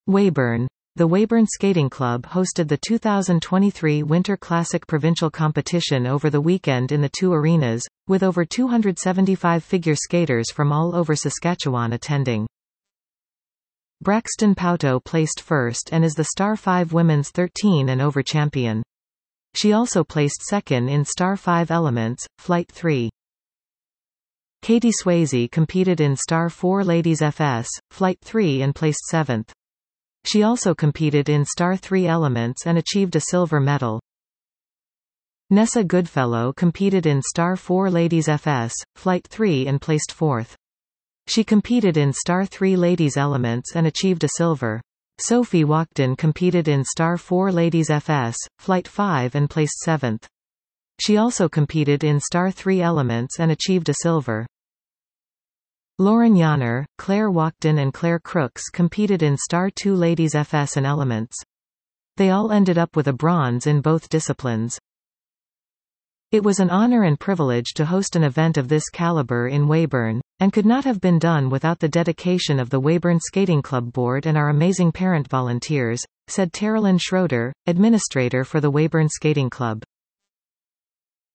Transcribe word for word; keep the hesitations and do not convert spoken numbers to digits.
Weyburn. The Weyburn Skating Club hosted the two thousand twenty-three Winter Classic provincial competition over the weekend in the two arenas, with over two hundred seventy-five figure skaters from all over Saskatchewan attending. Braxton Pauto placed first and is the Star five Women's thirteen and over champion. She also placed second in Star five Elements, Flight three. Katie Swayze competed in Star four Ladies F S, Flight three and placed seventh. She also competed in Star three Elements and achieved a silver medal. Nessa Goodfellow competed in Star four Ladies F S, Flight three and placed fourth. She competed in Star three Ladies Elements and achieved a silver. Sophie Walkden competed in Star four Ladies F S, Flight five and placed seventh. She also competed in Star three Elements and achieved a silver. Lauren Yanner, Claire Walkden and Claire Crooks competed in Star two Ladies F S and Elements. They all ended up with a bronze in both disciplines. It was an honor and privilege to host an event of this caliber in Weyburn, and could not have been done without the dedication of the Weyburn Skating Club Board and our amazing parent volunteers, said Teralyn Schroeder, administrator for the Weyburn Skating Club.